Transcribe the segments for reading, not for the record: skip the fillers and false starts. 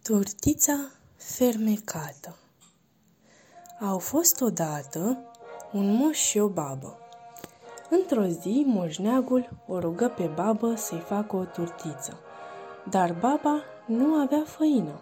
Turtița fermecată. Au fost odată un moș și o babă. Într-o zi, moșneagul o rugă pe babă să-i facă o turtiță, dar baba nu avea făină.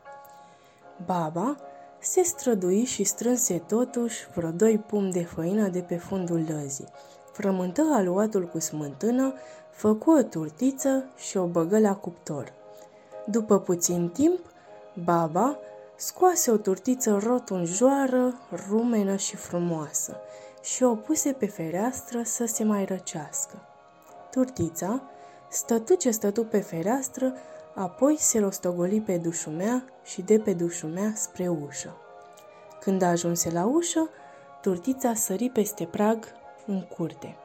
Baba se strădui și strânse totuși vreo 2 pumni de făină de pe fundul lăzii, frământă aluatul cu smântână, făcu o turtiță și o băgă la cuptor. După puțin timp, baba scoase o turtiță rotunjoară, rumenă și frumoasă și o puse pe fereastră să se mai răcească. Turtița stătu ce stătu pe fereastră, apoi se rostogoli pe dușumea și de pe dușumea spre ușă. Când ajunse la ușă, turtița sări peste prag în curte.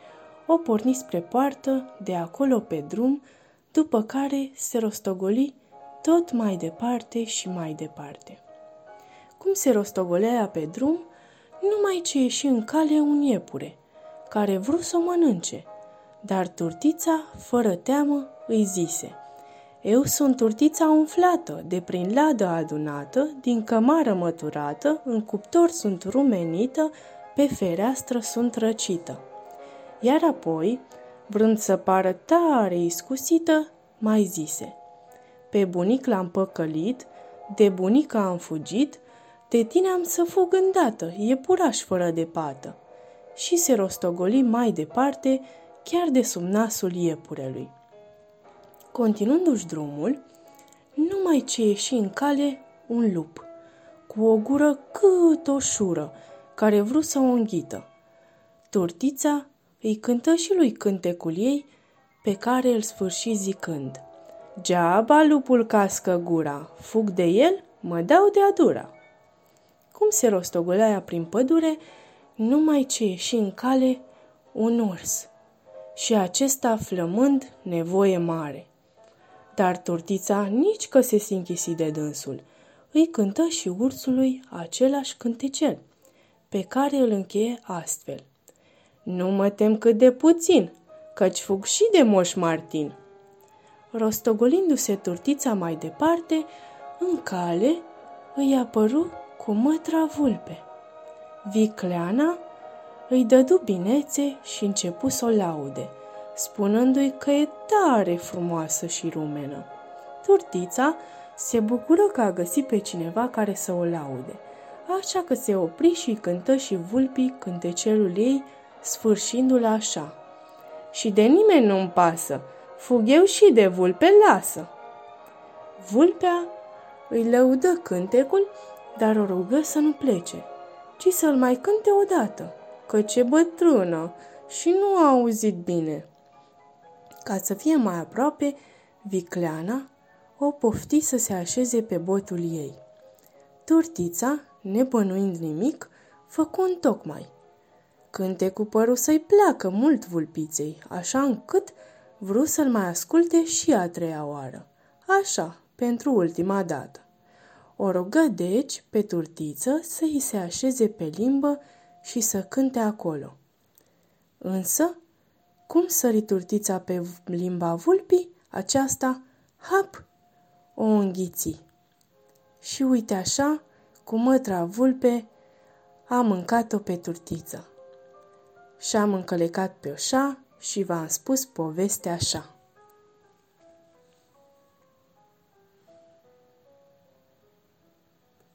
O porni spre poartă, de acolo pe drum, după care se rostogoli tot mai departe și mai departe. Cum se rostogolea ea pe drum, numai ce ieși în cale un iepure, care vrut să o mănânce, dar turtița, fără teamă, îi zise: „Eu sunt turtița umflată, de prin ladă adunată, din cămară măturată, în cuptor sunt rumenită, pe fereastră sunt răcită.” Iar apoi, vrând să pară tare iscusită, mai zise: „Pe bunic l-am păcălit, de bunica am fugit, de tine am să fug îndată, iepuraș fără de pată.” Și se rostogoli mai departe, chiar de sub nasul iepurelui. Continuându-și drumul, numai ce ieși în cale un lup, cu o gură cât o șură, care vrut să o înghită. Turtița îi cântă și lui cântecul ei, pe care îl sfârși zicând: „Geaba lupul cască gura, fug de el, mă dau de adura.” Cum se rostogolea ea prin pădure, numai ce ieși în cale un urs, și acesta flămând nevoie mare. Dar turtița nici că se închisi de dânsul, îi cântă și ursului același cântecel, pe care îl încheie astfel: „Nu mă tem cât de puțin, căci fug și de Moș Martin.” Rostogolindu-se turtița mai departe, în cale îi apăru cu mătra vulpe. Vicleana îi dădu binețe și începu să o laude, spunându-i că e tare frumoasă și rumenă. Turtița se bucură că a găsit pe cineva care să o laude, așa că se opri și cântă și vulpii cântecelul ei, sfârșindu-l așa: „Și de nimeni nu-mi pasă, fug eu și de vulpe lasă.” Vulpea îi lăudă cântecul, dar o rugă să nu plece, ci să-l mai cânte odată, căci e bătrână și nu a auzit bine. Ca să fie mai aproape, Vicleana o pofti să se așeze pe botul ei. Turtița, nebănuind nimic, făcu întocmai. Cântecul păru să-i placă mult vulpiței, așa încât vrut să-l mai asculte și a 3-a oară, așa, pentru ultima dată. O rugă deci pe turtiță să îi se așeze pe limbă și să cânte acolo. Însă, cum sări turtița pe limba vulpii, aceasta, hap, o înghiți. Și uite așa, cu mătra vulpe, a mâncat-o pe turtiță. Și-am încălecat pe oșa și v-am spus povestea așa.